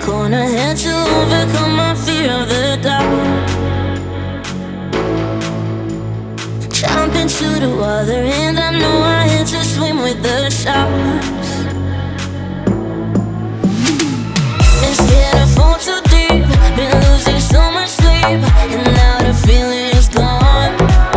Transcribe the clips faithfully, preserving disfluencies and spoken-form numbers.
corner, had to overcome my fear of the dark. Jump into the water and I know I had to swim with the sharks. Been scared to fall too deep, been losing so much sleep, and now the feeling is gone.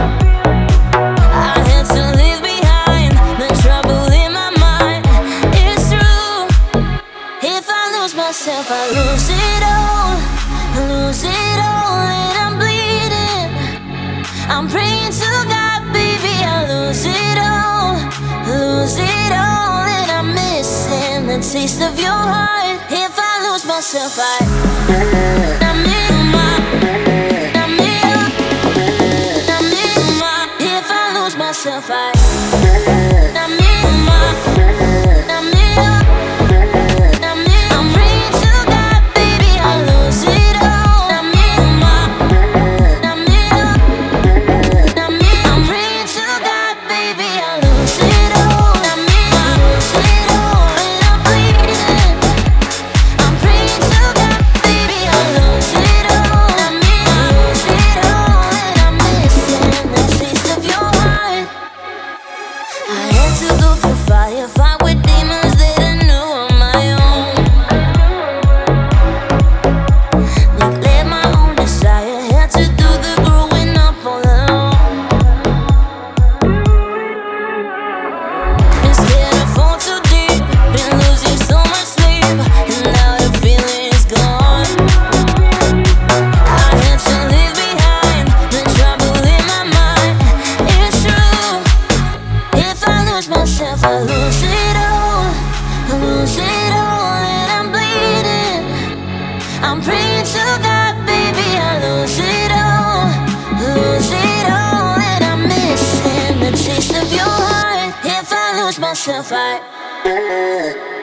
I had to leave behind the trouble in my mind. It's true, if I lose myself, I lose it all. I lose it all and I'm bleeding. I'm praying to God, baby, I lose it all. Lose it all and I'm missing the taste of your heart. If I lose myself, I I'm in my I'm in I'm in my If I lose myself, I I'm in my I'm in I'm in I'm praying to God, baby, I lose it all. I'm in my I'm in I'm in I'm praying to God, baby, I lose it all. I'm in I lose it all and I'm bleeding. I'm praying to God, baby, I lose it all. I'm in I lose it all and I'm missing the taste of your heart. I had to go through fire, fight with demons that I knew on my own. Neglect my own desire, had to do the growing up all alone. Been scared to fall too deep, been losing so much sleep, and now the feeling is gone. I had to leave behind the trouble in my mind. It's true, if I lose myself, I lose it all. I lose it all and I'm bleeding. I'm praying to God, baby, I lose it all. Lose it all and I'm missing the taste of your heart. If I lose myself, I